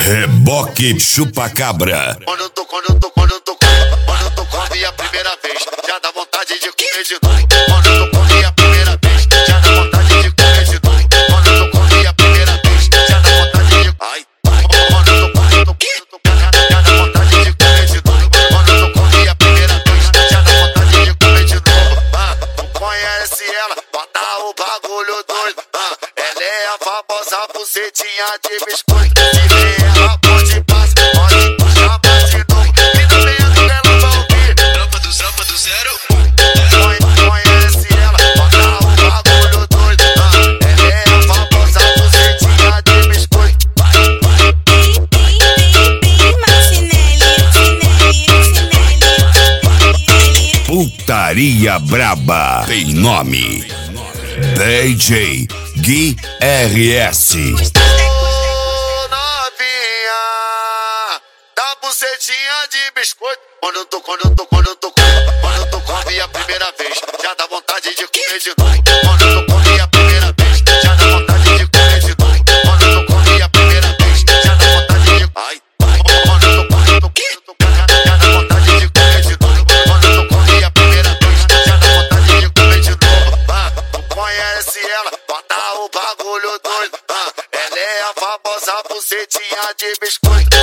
Reboque chupa-cabra. Quando eu tô com minha primeira vez, já dá vontade de comer de novo. Quando eu tô com minha primeira vez, já dá vontade de comer de novo. Quando eu tô com minha primeira vez, já dá vontade de... Ai, quando eu tô já dá vontade de comer de novo. Quando eu tô com minha primeira vez, já dá vontade de comer de novo. Não conhece ela, bota o bagulho doido. Ela é a famosa bucetinha de biscoito. Se vê ela pode passar, pode puxar mais de novo. E também a dela vai ouvir. Tropa do zero. Conhece ela, bota o bagulho doido. Ela é a famosa bucetinha de biscoito. Putaria braba tem nome. DJ Gui RS. Novinha da bucetinha de biscoito. Quando eu tô com minha primeira vez, já dá vontade de comer de novo. Quando eu tô com minha primeira vez, já dá vontade de comer de novo. Quando eu tô com minha primeira vez, já dá vontade de... Ai, quando eu tô já dá vontade de comer de novo. Quando eu tô com minha primeira vez, já dá vontade de comer de novo. Não conhece ela, bota o bagulho doido. Ela é a famosa bucetinha de biscoito.